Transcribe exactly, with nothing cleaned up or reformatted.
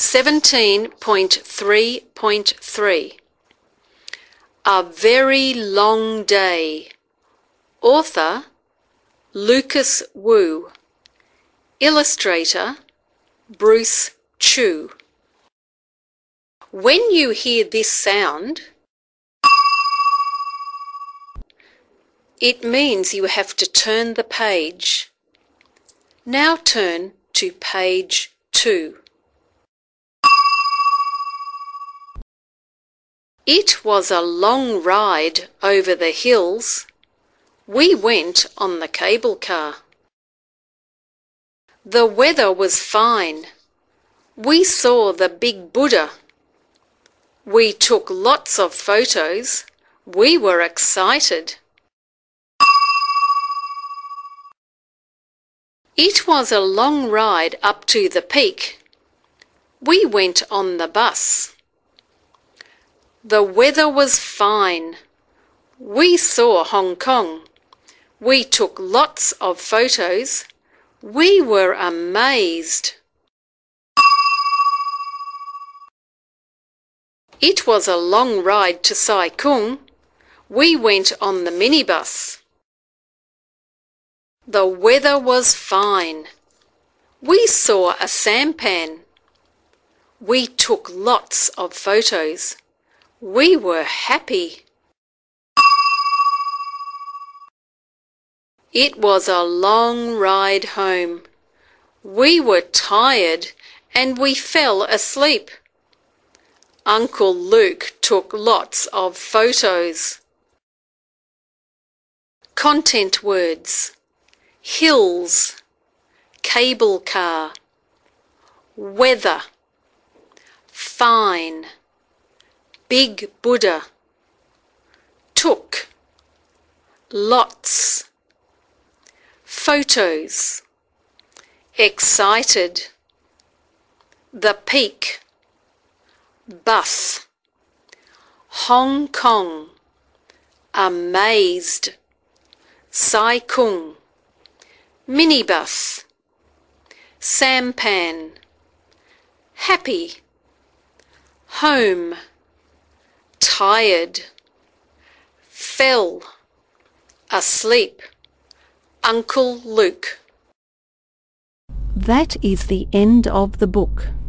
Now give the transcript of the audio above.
seventeen point three point three. A Very Long Day. Author Lucas Wu. Illustrator Bruce Chu. When you hear this sound, it means you have to turn the page. Now turn to page two. It was a long ride over the hills. We went on the cable car. The weather was fine. We saw the big Buddha. We took lots of photos. We were excited. It was a long ride up to the peak. We went on the bus. The weather was fine. We saw Hong Kong. We took lots of photos. We were amazed. It was a long ride to Sai Kung. We went on the minibus. The weather was fine. We saw a sampan. We took lots of photos. We were happy. It was a long ride home. We were tired and we fell asleep. Uncle Luke took lots of photos. Content words: hills, cable car, weather, fine, big Buddha, took, lots, photos, excited, the peak, bus, Hong Kong, amazed, Sai Kung, minibus, sampan, happy, home, tired, fell, asleep, Uncle Luke. That is the end of the book.